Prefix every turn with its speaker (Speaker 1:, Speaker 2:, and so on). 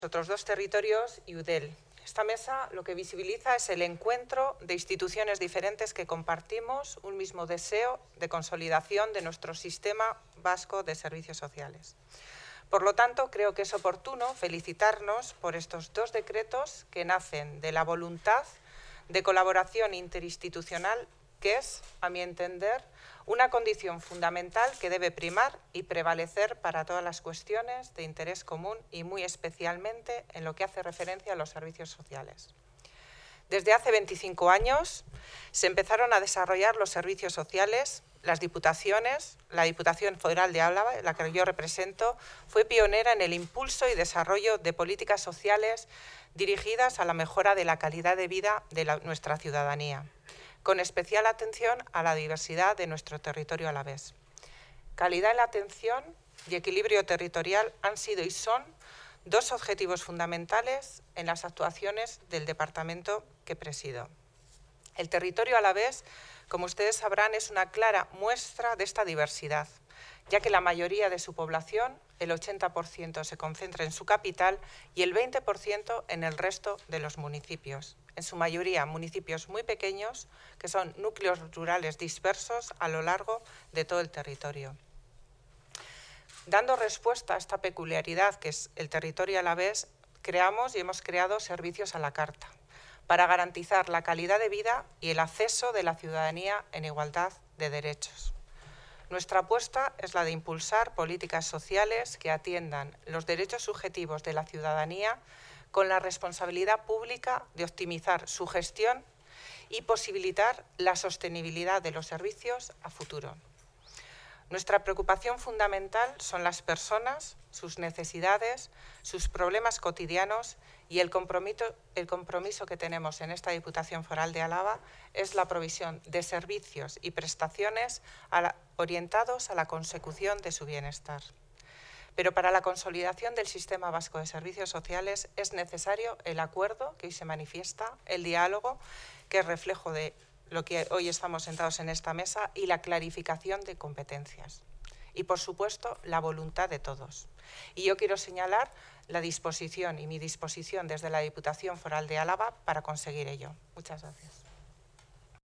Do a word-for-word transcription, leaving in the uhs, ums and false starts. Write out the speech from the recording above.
Speaker 1: Otros dos territorios y Eudel. Esta mesa lo que visibiliza es el encuentro de instituciones diferentes que compartimos un mismo deseo de consolidación de nuestro sistema vasco de servicios sociales. Por lo tanto, creo que es oportuno felicitarnos por estos dos decretos que nacen de la voluntad de colaboración interinstitucional que es, a mi entender, una condición fundamental que debe primar y prevalecer para todas las cuestiones de interés común y muy especialmente en lo que hace referencia a los servicios sociales. Desde hace veinticinco años se empezaron a desarrollar los servicios sociales. Las diputaciones, la Diputación Foral de Álava, la que yo represento, fue pionera en el impulso y desarrollo de políticas sociales dirigidas a la mejora de la calidad de vida de la, nuestra ciudadanía, con especial atención a la diversidad de nuestro territorio alavés. Calidad en la atención y equilibrio territorial han sido y son dos objetivos fundamentales en las actuaciones del departamento que presido. El territorio alavés, como ustedes sabrán, es una clara muestra de esta diversidad, ya que la mayoría de su población, el ochenta por ciento, se concentra en su capital y el veinte por ciento en el resto de los municipios. En su mayoría municipios muy pequeños, que son núcleos rurales dispersos a lo largo de todo el territorio. Dando respuesta a esta peculiaridad que es el territorio alavés, creamos y hemos creado servicios a la carta para garantizar la calidad de vida y el acceso de la ciudadanía en igualdad de derechos. Nuestra apuesta es la de impulsar políticas sociales que atiendan los derechos subjetivos de la ciudadanía con la responsabilidad pública de optimizar su gestión y posibilitar la sostenibilidad de los servicios a futuro. Nuestra preocupación fundamental son las personas, sus necesidades, sus problemas cotidianos y el compromiso, el compromiso que tenemos en esta Diputación Foral de Álava es la provisión de servicios y prestaciones a la, orientados a la consecución de su bienestar. Pero para la consolidación del sistema vasco de servicios sociales es necesario el acuerdo que hoy se manifiesta, el diálogo, que es reflejo de lo que hoy estamos sentados en esta mesa, y la clarificación de competencias. Y, por supuesto, la voluntad de todos. Y yo quiero señalar la disposición y mi disposición desde la Diputación Foral de Álava para conseguir ello. Muchas gracias.